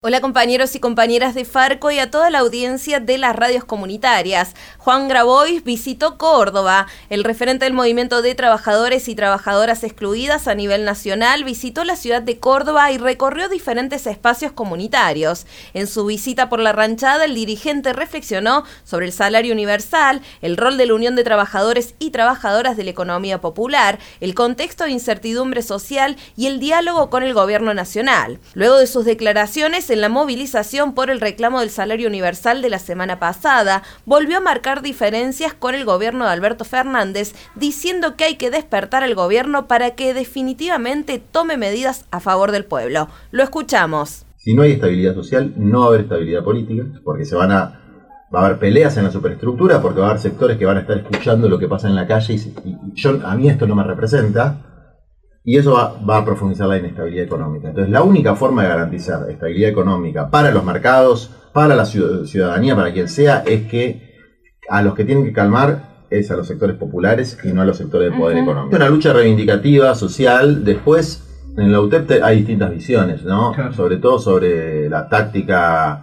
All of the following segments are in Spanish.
Hola compañeros y compañeras de Farco y a toda la audiencia de las radios comunitarias. Juan Grabois visitó Córdoba. El referente del movimiento de trabajadores y trabajadoras excluidas a nivel nacional visitó la ciudad de Córdoba y recorrió diferentes espacios comunitarios. En su visita por la ranchada, el dirigente reflexionó sobre el salario universal, el rol de la Unión de Trabajadores y Trabajadoras de la Economía Popular, el contexto de incertidumbre social y el diálogo con el gobierno nacional. Luego de sus declaraciones en la movilización por el reclamo del salario universal de la semana pasada, volvió a marcar diferencias con el gobierno de Alberto Fernández, diciendo que hay que despertar al gobierno para que definitivamente tome medidas a favor del pueblo. Lo escuchamos. Si no hay estabilidad social, no va a haber estabilidad política, porque va a haber peleas en la superestructura, porque va a haber sectores que van a estar escuchando lo que pasa en la calle a mí esto no me representa. Y eso va a profundizar la inestabilidad económica. Entonces, la única forma de garantizar estabilidad económica para los mercados, para la ciudadanía, para quien sea, es que a los que tienen que calmar es a los sectores populares y no a los sectores de poder económico. Es una lucha reivindicativa, social. Después, en la UTEP hay distintas visiones, ¿no? Claro. Sobre todo sobre la táctica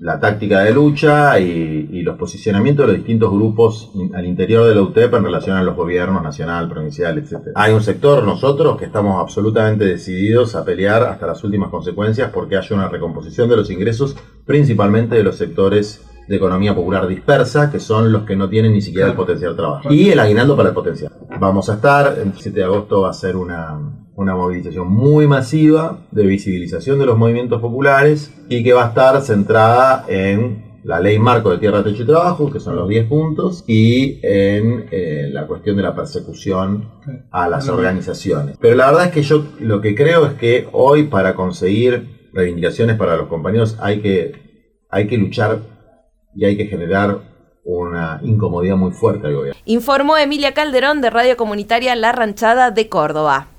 de lucha y los posicionamientos de los distintos grupos al interior de la UTEP en relación a los gobiernos nacional, provincial, etc. Hay un sector, nosotros, que estamos absolutamente decididos a pelear hasta las últimas consecuencias porque haya una recomposición de los ingresos, principalmente de los sectores de economía popular dispersa, que son los que no tienen ni siquiera el potencial de trabajo. Y el aguinaldo para el potencial. Vamos a estar, el 7 de agosto va a ser una movilización muy masiva de visibilización de los movimientos populares y que va a estar centrada en la ley marco de tierra, techo y trabajo, que son los 10 puntos, y en la cuestión de la persecución a las organizaciones. Pero la verdad es que yo lo que creo es que hoy, para conseguir reivindicaciones para los compañeros, hay que luchar y hay que generar una incomodidad muy fuerte al gobierno. Informó Emilia Calderón de Radio Comunitaria La Ranchada de Córdoba.